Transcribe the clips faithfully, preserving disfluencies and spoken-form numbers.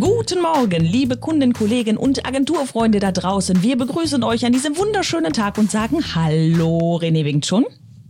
Guten Morgen, liebe Kunden, Kollegen und Agenturfreunde da draußen. Wir begrüßen euch an diesem wunderschönen Tag und sagen Hallo. René winkt schon.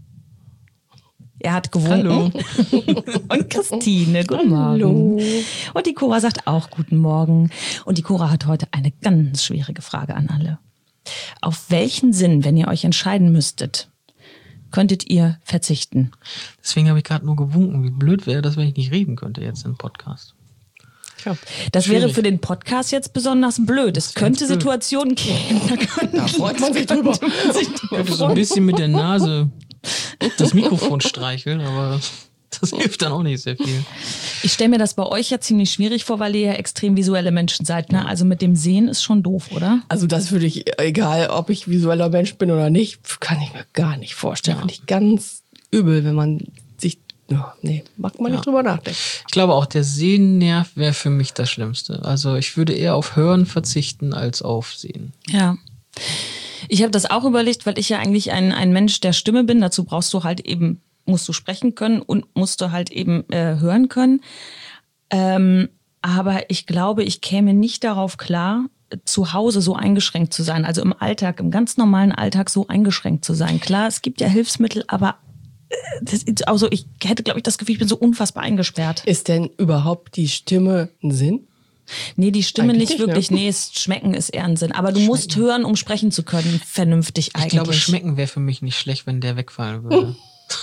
Er hat gewunken. Hallo. Und Christine, guten Hallo. Morgen. Und die Cora sagt auch guten Morgen. Und die Cora hat heute eine ganz schwierige Frage an alle. Auf welchen Sinn, wenn ihr euch entscheiden müsstet, könntet ihr verzichten? Deswegen habe ich gerade nur gewunken. Wie blöd wäre das, wenn ich nicht reden könnte jetzt im Podcast. Ja, das Schwierig. wäre für den Podcast jetzt besonders blöd. Es könnte blöd. Situationen geben. Da, da freut man sich drüber. Ich könnte so ein bisschen mit der Nase das Mikrofon streicheln, aber das hilft dann auch nicht sehr viel. Ich stelle mir das bei euch ja ziemlich schwierig vor, weil ihr ja extrem visuelle Menschen seid. Ne? Also mit dem Sehen ist schon doof, oder? Also das würde ich, egal ob ich visueller Mensch bin oder nicht, kann ich mir gar nicht vorstellen. Ja. Finde ich ganz übel, wenn man sich, oh, nee, mag man ja. nicht drüber nachdenken. Ich glaube auch, der Sehnerv wäre für mich das Schlimmste. Also ich würde eher auf Hören verzichten als auf Sehen. Ja. Ich habe das auch überlegt, weil ich ja eigentlich ein, ein Mensch der Stimme bin. Dazu brauchst du halt eben, musst du sprechen können und musst du halt eben äh, hören können. Ähm, aber ich glaube, ich käme nicht darauf klar, zu Hause so eingeschränkt zu sein. Also im Alltag, im ganz normalen Alltag so eingeschränkt zu sein. Klar, es gibt ja Hilfsmittel, aber äh, das ist, also ich hätte, glaube ich, das Gefühl, ich bin so unfassbar eingesperrt. Ist denn überhaupt die Stimme ein Sinn? Nee, die Stimme eigentlich nicht wirklich. Ne? Nee, es, schmecken ist eher ein Sinn. Aber du schmecken. musst hören, um sprechen zu können. Vernünftig eigentlich. Ich glaube, schmecken wäre für mich nicht schlecht, wenn der wegfallen würde.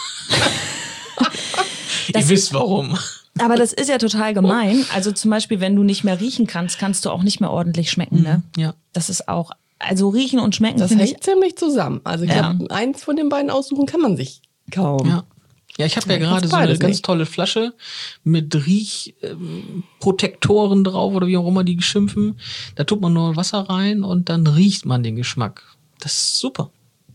Ihr wisst warum. Aber das ist ja total gemein. Also zum Beispiel, wenn du nicht mehr riechen kannst, kannst du auch nicht mehr ordentlich schmecken. Ne? Ja. Das ist auch, also riechen und schmecken. Das hängt ich, ziemlich zusammen. Also ich ja. glaube, eins von den beiden aussuchen kann man sich kaum. Ja. Ja, ich habe ja, ja gerade so eine ganz nicht. tolle Flasche mit Riechprotektoren ähm, drauf oder wie auch immer die schimpfen. Da tut man nur Wasser rein und dann riecht man den Geschmack. Das ist super.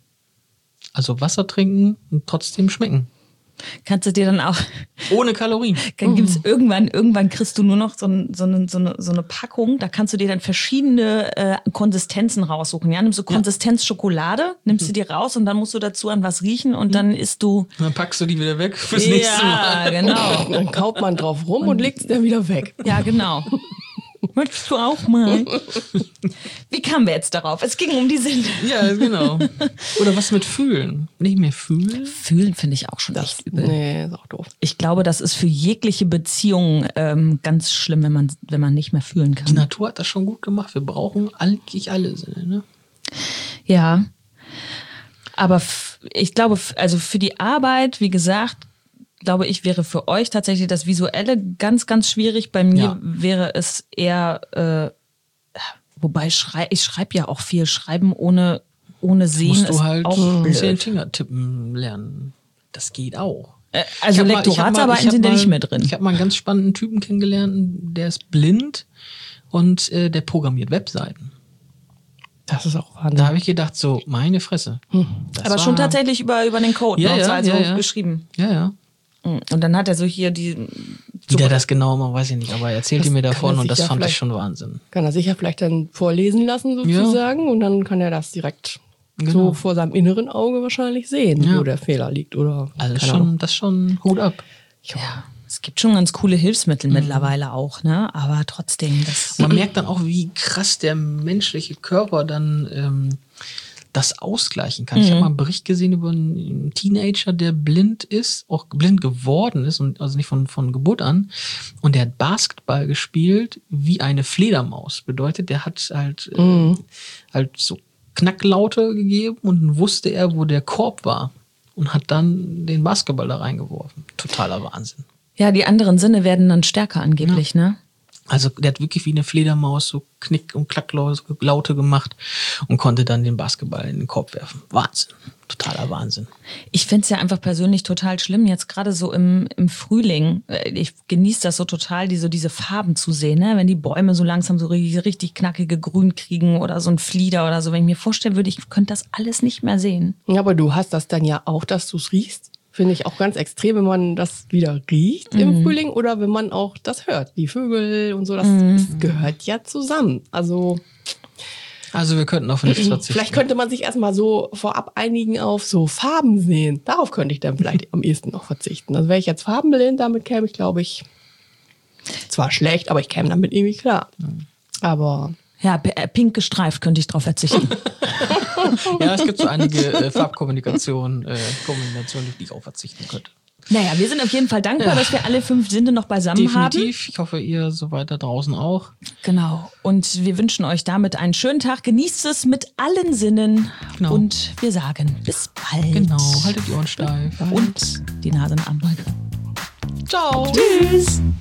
Also Wasser trinken und trotzdem schmecken. Kannst du dir dann auch... Ohne Kalorien. Dann gibt's irgendwann, irgendwann kriegst du nur noch so, ein, so, eine, so, eine, so eine Packung, da kannst du dir dann verschiedene äh, Konsistenzen raussuchen. Ja, nimmst du Konsistenz Schokolade, nimmst du dir raus und dann musst du dazu an was riechen und dann isst du... Dann packst du die wieder weg fürs ja, nächste Mal. Ja, genau. Dann kaut man drauf rum und, und legt's dann wieder weg. Ja, genau. Möchtest du auch mal? Wie kamen wir jetzt darauf? Es ging um die Sinne. Ja, genau. Oder was mit Fühlen? Nicht mehr fühlen? Fühlen finde ich auch schon das, echt übel. Nee, ist auch doof. Ich glaube, das ist für jegliche Beziehung ähm, ganz schlimm, wenn man, wenn man nicht mehr fühlen kann. Die Natur hat das schon gut gemacht. Wir brauchen eigentlich alle Sinne, ne? Ja. Aber f- ich glaube, f- also für die Arbeit, wie gesagt, glaube ich, wäre für euch tatsächlich das Visuelle ganz, ganz schwierig. Bei mir ja. wäre es eher, äh, wobei schrei- ich schreibe ja auch viel. Schreiben ohne, ohne Sehen musst du ist halt auch ein blöd. bisschen Fingertippen lernen. Das geht auch. Äh, also Lektoratsarbeiten sind ja nicht mehr drin. Ich habe mal einen ganz spannenden Typen kennengelernt, der ist blind und äh, der programmiert Webseiten. Das ist auch Wahnsinn. Da habe ich gedacht, so, meine Fresse. Hm. Aber war, schon tatsächlich über, über den Code, ja, ne? ja, also ja, ja. geschrieben. Ja, ja. Und dann hat er so hier die... Wie der das genau macht, weiß ich nicht, aber er erzählte mir davon und das fand ich schon Wahnsinn. Kann er sich ja vielleicht dann vorlesen lassen sozusagen ja. und dann kann er das direkt genau. so vor seinem inneren Auge wahrscheinlich sehen, ja. wo der Fehler liegt. Oder also schon, das schon Hut ab. Ja, es gibt schon ganz coole Hilfsmittel mhm. mittlerweile auch, ne? Aber trotzdem. Das Man merkt dann auch, wie krass der menschliche Körper dann... Ähm, das ausgleichen kann. Mhm. Ich habe mal einen Bericht gesehen über einen Teenager, der blind ist, auch blind geworden ist, und also nicht von, von Geburt an. Und der hat Basketball gespielt wie eine Fledermaus. Bedeutet, der hat halt, mhm. äh, halt so Knacklaute gegeben und dann wusste er, wo der Korb war. Und hat dann den Basketball da reingeworfen. Totaler Wahnsinn. Ja, die anderen Sinne werden dann stärker angeblich, ja. ne? Also der hat wirklich wie eine Fledermaus so Knick- und Klacklaute gemacht und konnte dann den Basketball in den Korb werfen. Wahnsinn. Totaler Wahnsinn. Ich finde es ja einfach persönlich total schlimm, jetzt gerade so im, im Frühling. Ich genieße das so total, die, so diese Farben zu sehen, ne? Wenn die Bäume so langsam so richtig, richtig knackige Grün kriegen oder so ein Flieder oder so. Wenn ich mir vorstellen würde, ich könnte das alles nicht mehr sehen. Ja, aber du hast das dann ja auch, dass du es riechst. Finde ich auch ganz extrem, wenn man das wieder riecht mhm. im Frühling oder wenn man auch das hört. Die Vögel und so, das, mhm. das gehört ja zusammen. Also, also wir könnten auf nichts verzichten. Vielleicht könnte man sich erstmal so vorab einigen auf so Farben sehen. Darauf könnte ich dann vielleicht am ehesten noch verzichten. Also wäre ich jetzt farbenblind, damit käme ich, glaube ich, zwar schlecht, aber ich käme damit irgendwie klar. Aber Ja, p- äh, pink gestreift könnte ich drauf verzichten. Ja, es gibt so einige äh, Farbkommunikationen, äh, Kombinationen, auf die ich auch verzichten könnte. Naja, wir sind auf jeden Fall dankbar, Ja. dass wir alle fünf Sinne noch beisammen Definitiv. Ich hoffe, ihr soweit da draußen auch. haben. Genau. Und wir wünschen euch damit einen schönen Tag. Genießt es mit allen Sinnen. Genau. Und wir sagen bis bald. Genau, haltet die Ohren steif. Und die Nase in den Arm. Ciao. Tschüss.